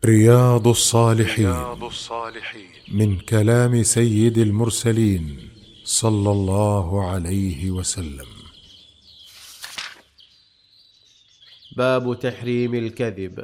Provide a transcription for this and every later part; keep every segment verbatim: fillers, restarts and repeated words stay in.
رياض الصالحين من كلام سيد المرسلين صلى الله عليه وسلم. باب تحريم الكذب.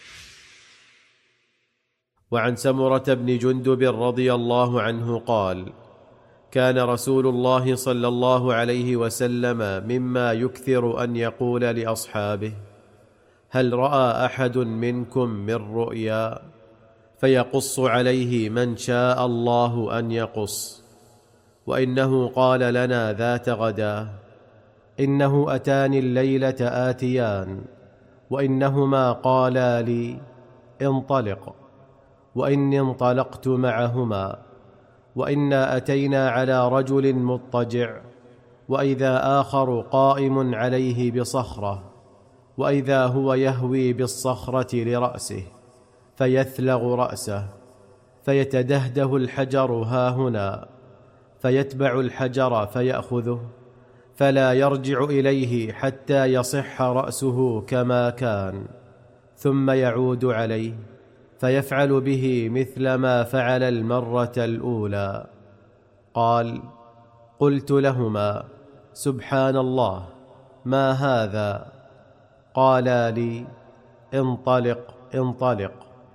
وعن سمرة بن جندب رضي الله عنه قال: كان رسول الله صلى الله عليه وسلم مما يكثر أن يقول لأصحابه: هل رأى أحد منكم من رؤيا؟ فيقص عليه من شاء الله أن يقص. وإنه قال لنا ذات غدا: إنه أتاني الليلة آتيان، وإنهما قالا لي: انطلق. وإني انطلقت معهما، وإنا أتينا على رجل مضطجع، وإذا آخر قائم عليه بصخرة، وإذا هو يهوي بالصخرة لرأسه فيثلغ رأسه، فيتدهده الحجر هاهنا، فيتبع الحجر فيأخذه، فلا يرجع إليه حتى يصح رأسه كما كان، ثم يعود عليه فيفعل به مثل ما فعل المرة الأولى. قال: قلت لهما: سبحان الله، ما هذا؟ قالا لي: انطلق انطلق.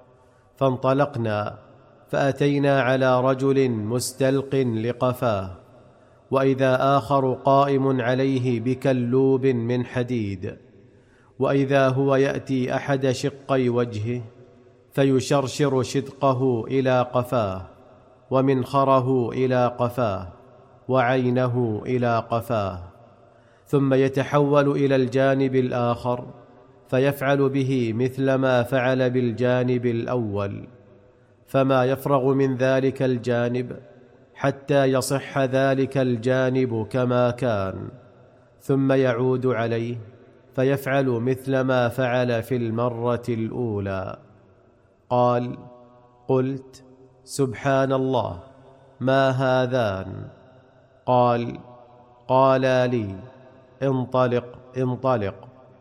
فانطلقنا فأتينا على رجل مستلق لقفاه، وإذا آخر قائم عليه بكلوب من حديد، وإذا هو يأتي أحد شقي وجهه فيشرشر شدقه إلى قفاه، ومنخره إلى قفاه، وعينه إلى قفاه، ثم يتحول إلى الجانب الآخر فيفعل به مثل ما فعل بالجانب الأول، فما يفرغ من ذلك الجانب حتى يصح ذلك الجانب كما كان، ثم يعود عليه فيفعل مثل ما فعل في المرة الأولى. قال: قلت: سبحان الله، ما هذان؟ قال: قالا لي: انطلق انطلق.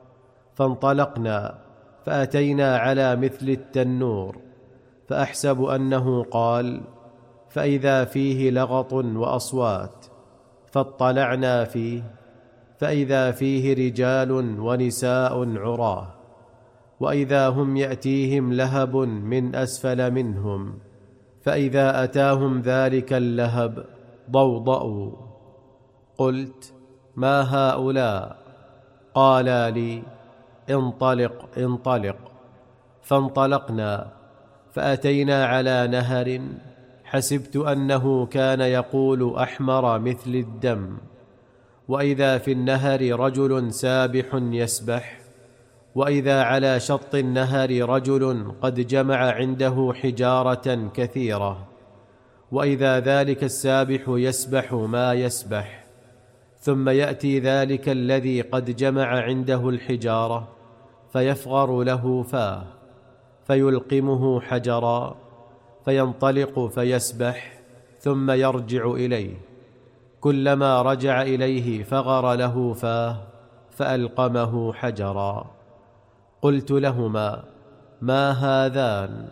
فانطلقنا فأتينا على مثل التنور، فأحسب أنه قال، فإذا فيه لغط وأصوات، فاطلعنا فيه فإذا فيه رجال ونساء عراه، وإذا هم يأتيهم لهب من أسفل منهم، فإذا أتاهم ذلك اللهب ضوضأوا. قلت: ما هؤلاء؟ قالا لي: انطلق انطلق. فانطلقنا فأتينا على نهر، حسبت أنه كان يقول أحمر مثل الدم، وإذا في النهر رجل سابح يسبح، وإذا على شط النهر رجل قد جمع عنده حجارة كثيرة، وإذا ذلك السابح يسبح ما يسبح، ثم يأتي ذلك الذي قد جمع عنده الحجارة فيفغر له فاه، فيلقمه حجرا، فينطلق فيسبح، ثم يرجع إليه، كلما رجع إليه فغر له فاه فألقمه حجرا. قلت لهما: ما هذان؟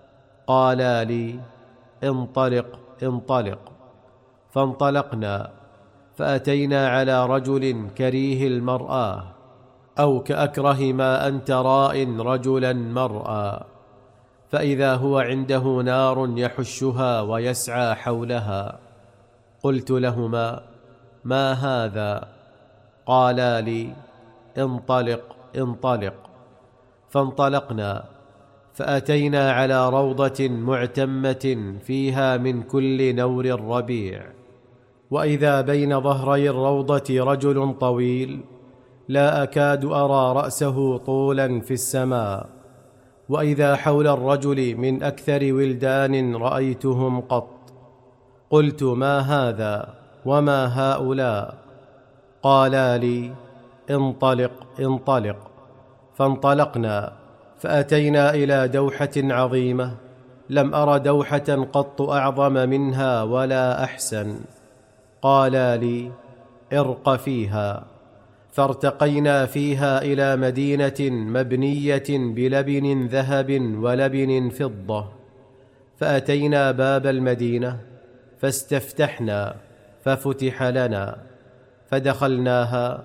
قالا لي: انطلق انطلق. فانطلقنا فأتينا على رجل كريه المرآة، أو كأكره ما أنت راء رجلا مرأى، فإذا هو عنده نار يحشها ويسعى حولها. قلت لهما: ما هذا؟ قالا لي: انطلق انطلق. فانطلقنا فأتينا على روضة معتمة فيها من كل نور ربيع، وإذا بين ظهري الروضة رجل طويل لا أكاد أرى رأسه طولا في السماء، وإذا حول الرجل من أكثر ولدان رأيتهم قط. قلت: ما هذا وما هؤلاء؟ قالا لي: انطلق انطلق. فانطلقنا فأتينا إلى دوحة عظيمة، لم أر دوحة قط أعظم منها ولا أحسن. قالا لي: ارق فيها. فارتقينا فيها إلى مدينة مبنية بلبن ذهب ولبن فضة، فأتينا باب المدينة فاستفتحنا ففتح لنا، فدخلناها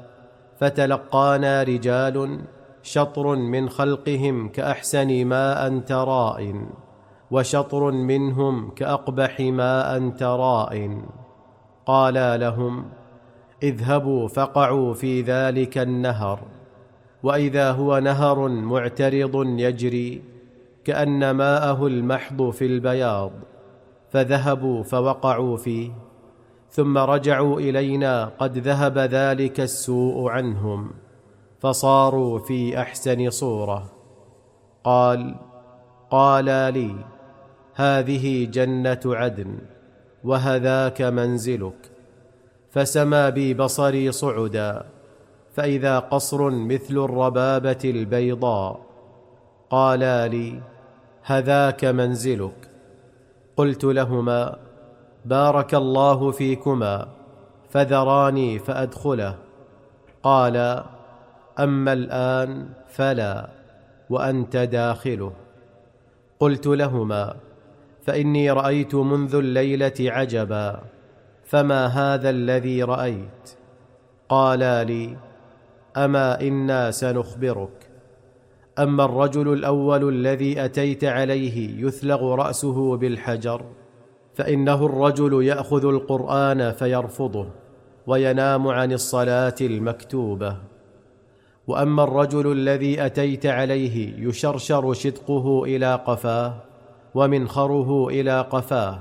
فتلقانا رجال شطر من خلقهم كأحسن ما أنت راء، وشطر منهم كأقبح ما أنت راء. قالا لهم: اذهبوا فقعوا في ذلك النهر، وإذا هو نهر معترض يجري كأن ماءه المحض في البياض، فذهبوا فوقعوا فيه، ثم رجعوا إلينا قد ذهب ذلك السوء عنهم، فصاروا في أحسن صورة. قال: قالا لي: هذه جنة عدن، وهذاك منزلك. فسمى بي بصري صعدا، فإذا قصر مثل الربابة البيضاء. قالا لي: هذاك منزلك. قلت لهما: بارك الله فيكما، فذراني فأدخله. قالا: أما الآن فلا، وأنت داخله. قلت لهما: فإني رأيت منذ الليلة عجبا، فما هذا الذي رأيت؟ قالا لي: أما إنا سنخبرك. أما الرجل الأول الذي أتيت عليه يثلغ رأسه بالحجر، فإنه الرجل يأخذ القرآن فيرفضه وينام عن الصلاة المكتوبة. وأما الرجل الذي أتيت عليه يشرشر شدقه إلى قفاه، ومنخره إلى قفاه،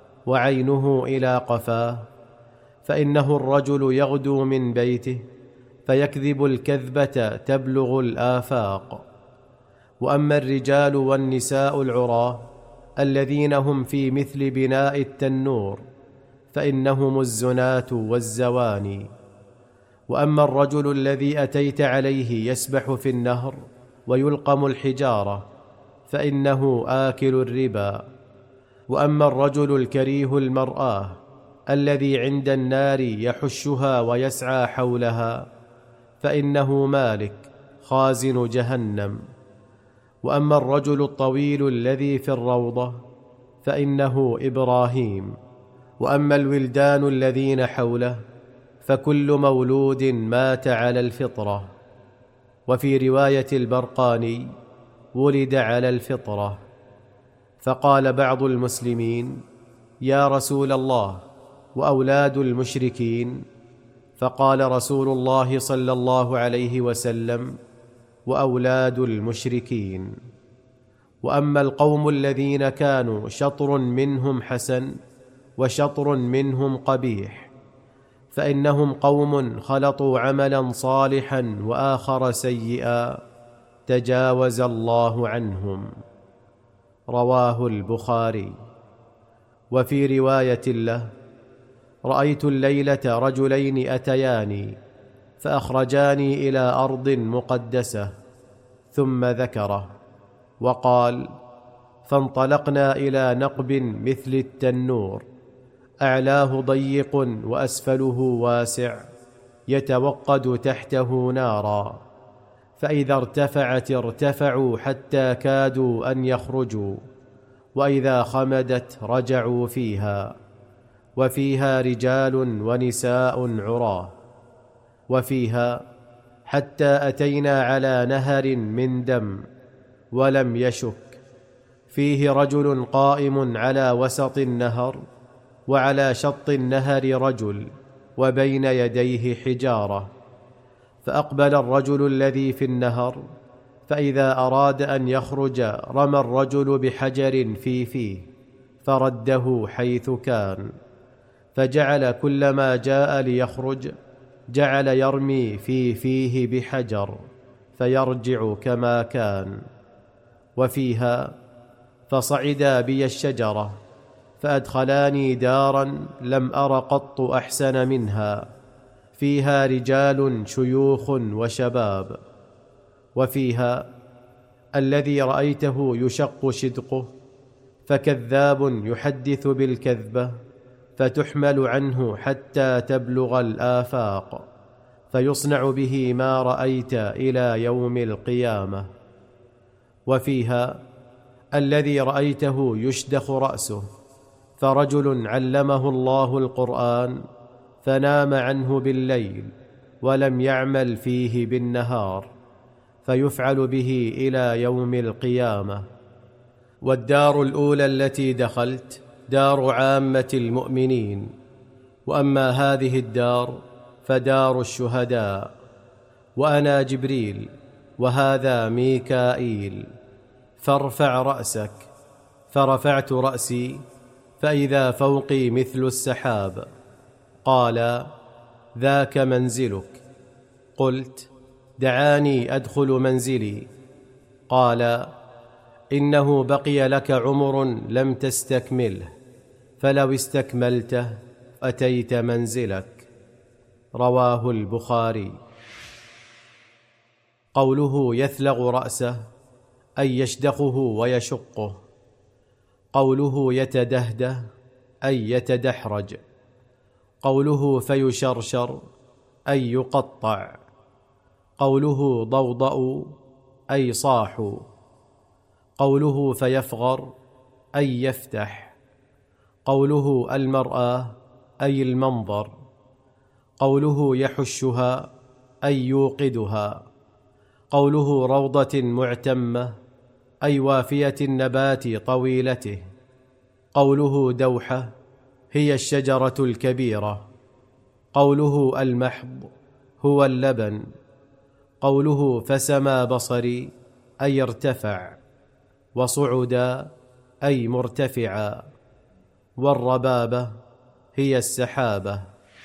وعينه إلى قفاه، فإنه الرجل يغدو من بيته فيكذب الكذبة تبلغ الآفاق. وأما الرجال والنساء العراة الذين هم في مثل بناء التنور، فإنهم الزناة والزواني. وأما الرجل الذي أتيت عليه يسبح في النهر ويلقم الحجارة، فإنه آكل الربا. وأما الرجل الكريه المرآة الذي عند النار يحشها ويسعى حولها، فإنه مالك خازن جهنم. وأما الرجل الطويل الذي في الروضة، فإنه إبراهيم. وأما الولدان الذين حوله، فكل مولود مات على الفطرة. وفي رواية البرقاني: ولد على الفطرة. فقال بعض المسلمين: يا رسول الله، وأولاد المشركين؟ فقال رسول الله صلى الله عليه وسلم: وأولاد المشركين. وأما القوم الذين كانوا شطر منهم حسن وشطر منهم قبيح، فإنهم قوم خلطوا عملا صالحا وآخر سيئا، تجاوز الله عنهم. رواه البخاري. وفي رواية له: رأيت الليلة رجلين أتياني فأخرجاني إلى أرض مقدسة، ثم ذكره وقال: فانطلقنا إلى نقب مثل التنور، أعلاه ضيق وأسفله واسع، يتوقد تحته نارا، فإذا ارتفعت ارتفعوا حتى كادوا أن يخرجوا، وإذا خمدت رجعوا فيها، وفيها رجال ونساء عراه. وفيها حتى أتينا على نهر من دم ولم يشك، فيه رجل قائم على وسط النهر، وعلى شط النهر رجل، وبين يديه حجارة. فأقبل الرجل الذي في النهر، فإذا أراد أن يخرج رمى الرجل بحجر في فيه فرده حيث كان، فجعل كلما جاء ليخرج جعل يرمي في فيه بحجر فيرجع كما كان. وفيها فصعدا بي الشجرة فأدخلاني دارا لم أر قط أحسن منها، فيها رجال شيوخ وشباب. وفيها الذي رأيته يشق شدقه، فكذاب يحدث بالكذبة فتحمل عنه حتى تبلغ الآفاق، فيصنع به ما رأيت إلى يوم القيامة. وفيها: الذي رأيته يشدخ رأسه، فرجل علمه الله القرآن فنام عنه بالليل ولم يعمل فيه بالنهار، فيفعل به إلى يوم القيامة. والدار الأولى التي دخلت دار عامة المؤمنين، وأما هذه الدار فدار الشهداء، وأنا جبريل وهذا ميكائيل، فارفع رأسك. فرفعت رأسي فإذا فوقي مثل السحاب. قال: ذاك منزلك. قلت: دعاني أدخل منزلي. قال: إنه بقي لك عمر لم تستكمله، فلو استكملته أتيت منزلك. رواه البخاري. قوله يثلغ رأسه أي يشدخه ويشقه. قوله يتدهده أي يتدحرج. قوله فيشرشر أي يقطع. قوله ضوضأوا أي صاحوا. قوله فيفغر أي يفتح. قوله المرآة أي المنظر. قوله يحشها أي يوقدها. قوله روضة معتمة أي وافية النبات طويلته. قوله دوحة هي الشجرة الكبيرة. قوله المحض هو اللبن. قوله فسمى بصري أي ارتفع. وصعدا أي مرتفعا. والربابة هي السحابة.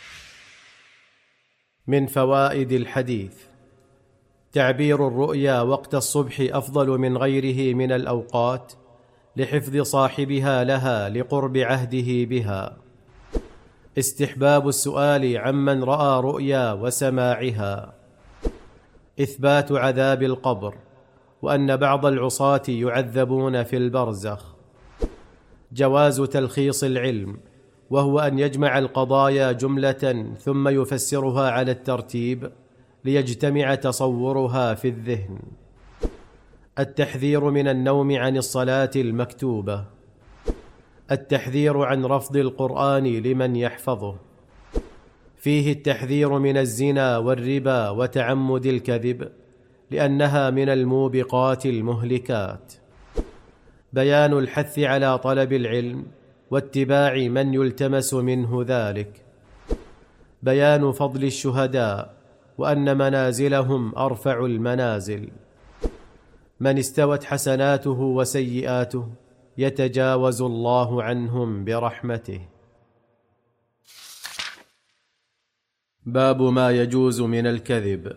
من فوائد الحديث: تعبير الرؤيا وقت الصبح أفضل من غيره من الأوقات لحفظ صاحبها لها لقرب عهده بها. استحباب السؤال عمن رأى رؤيا وسماعها. إثبات عذاب القبر، وأن بعض العصاة يعذبون في البرزخ. جواز تلخيص العلم، وهو أن يجمع القضايا جملة ثم يفسرها على الترتيب ليجتمع تصورها في الذهن. التحذير من النوم عن الصلاة المكتوبة. التحذير عن رفض القرآن لمن يحفظه. فيه التحذير من الزنا والربا وتعمد الكذب، لأنها من الموبقات المهلكات. بيان الحث على طلب العلم واتباع من يلتمس منه ذلك. بيان فضل الشهداء، وأن منازلهم أرفع المنازل. من استوت حسناته وسيئاته يتجاوز الله عنهم برحمته. باب ما يجوز من الكذب.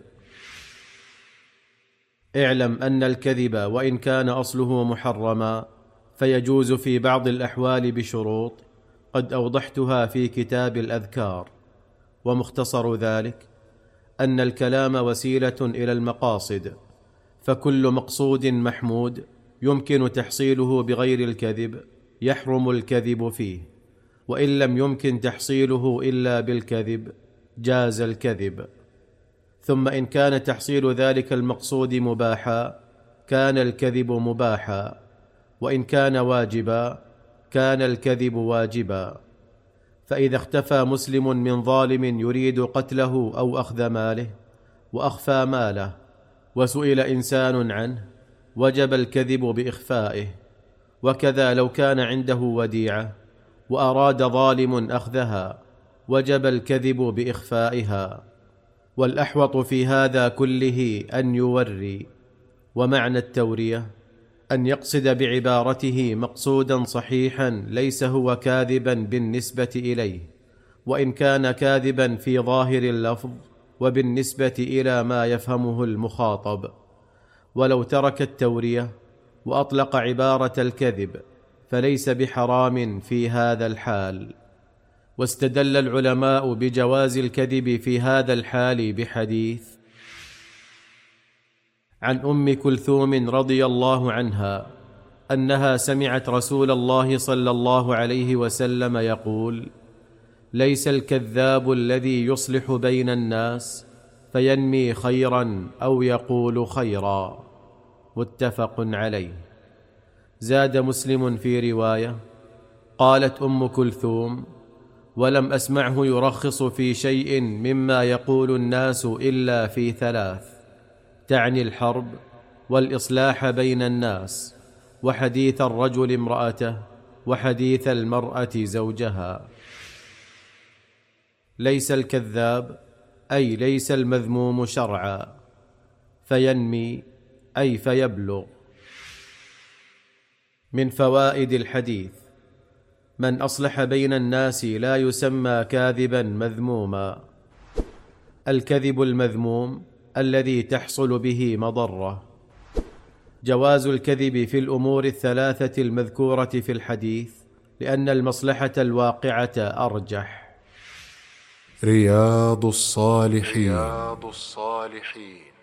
اعلم أن الكذب وإن كان أصله محرما فيجوز في بعض الأحوال بشروط قد أوضحتها في كتاب الأذكار. ومختصر ذلك أن الكلام وسيلة إلى المقاصد، فكل مقصود محمود يمكن تحصيله بغير الكذب يحرم الكذب فيه، وإن لم يمكن تحصيله إلا بالكذب جاز الكذب. ثم إن كان تحصيل ذلك المقصود مباحا كان الكذب مباحا، وإن كان واجبا كان الكذب واجبا. فإذا اختفى مسلم من ظالم يريد قتله أو أخذ ماله وأخفى ماله وسئل إنسان عنه وجب الكذب بإخفائه. وكذا لو كان عنده وديعة وأراد ظالم أخذها وجب الكذب بإخفائها. والأحوط في هذا كله أن يوري. ومعنى التورية أن يقصد بعبارته مقصودا صحيحا ليس هو كاذبا بالنسبة إليه، وإن كان كاذبا في ظاهر اللفظ وبالنسبة إلى ما يفهمه المخاطب. ولو ترك التورية وأطلق عبارة الكذب فليس بحرام في هذا الحال. واستدل العلماء بجواز الكذب في هذا الحال بحديث عن أم كلثوم رضي الله عنها أنها سمعت رسول الله صلى الله عليه وسلم يقول: ليس الكذاب الذي يصلح بين الناس فينمي خيرا أو يقول خيرا. متفق عليه. زاد مسلم في رواية: قالت أم كلثوم: ولم أسمعه يرخص في شيء مما يقول الناس إلا في ثلاث، تعني الحرب، والإصلاح بين الناس، وحديث الرجل امرأته، وحديث المرأة زوجها. ليس الكذاب أي ليس المذموم شرعا، فينمي أي فيبلغ. من فوائد الحديث: من أصلح بين الناس لا يسمى كاذبا مذموما. الكذب المذموم الذي تحصل به مضرة. جواز الكذب في الأمور الثلاثة المذكورة في الحديث، لأن المصلحة الواقعة أرجح. رياض الصالحين. رياض الصالحين